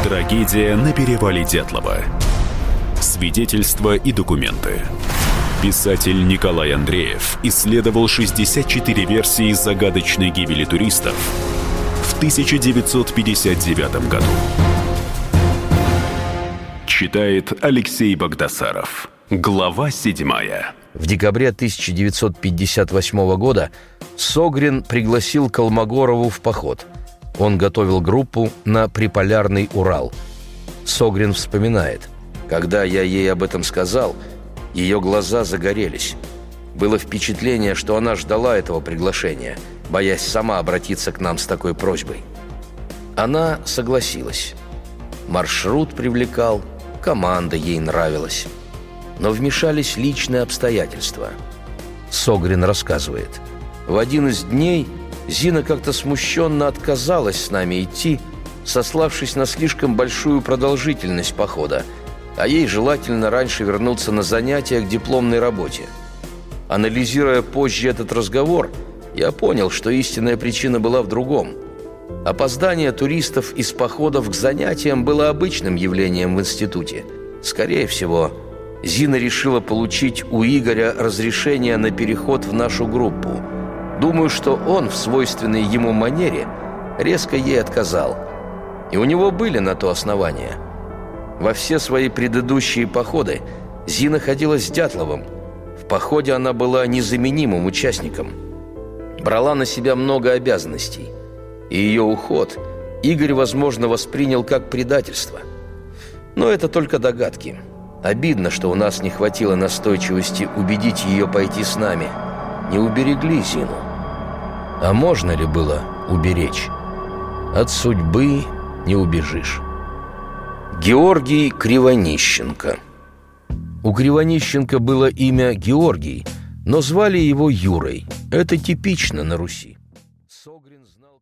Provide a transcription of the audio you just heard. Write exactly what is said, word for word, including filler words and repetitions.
Трагедия на перевале Дятлова. Свидетельства и документы. Писатель Николай Андреев исследовал шестьдесят четыре версии загадочной гибели туристов в тысяча девятьсот пятьдесят девятом году. Читает Алексей Багдасаров. Глава седьмая. В декабре тысяча девятьсот пятьдесят восьмого года Согрин пригласил Колмогорову в поход. Он готовил группу на Приполярный Урал. Согрин вспоминает: «Когда я ей об этом сказал, ее глаза загорелись. Было впечатление, что она ждала этого приглашения, боясь сама обратиться к нам с такой просьбой. Она согласилась. Маршрут привлекал, команда ей нравилась. Но вмешались личные обстоятельства». Согрин рассказывает: «В один из дней Зина как-то смущенно отказалась с нами идти, сославшись на слишком большую продолжительность похода, а ей желательно раньше вернуться на занятия к дипломной работе. Анализируя позже этот разговор, я понял, что истинная причина была в другом. Опоздание туристов из походов к занятиям было обычным явлением в институте. Скорее всего, Зина решила получить у Игоря разрешение на переход в нашу группу. Думаю, что он в свойственной ему манере резко ей отказал. И у него были на то основания. Во все свои предыдущие походы Зина ходила с Дятловым. В походе она была незаменимым участником. Брала на себя много обязанностей. И ее уход Игорь, возможно, воспринял как предательство. Но это только догадки. Обидно, что у нас не хватило настойчивости убедить ее пойти с нами. Не уберегли Зину. А можно ли было уберечь? От судьбы не убежишь». Георгий Кривонищенко. У Кривонищенко было имя Георгий, но звали его Юрой. Это типично на Руси. Согрин знал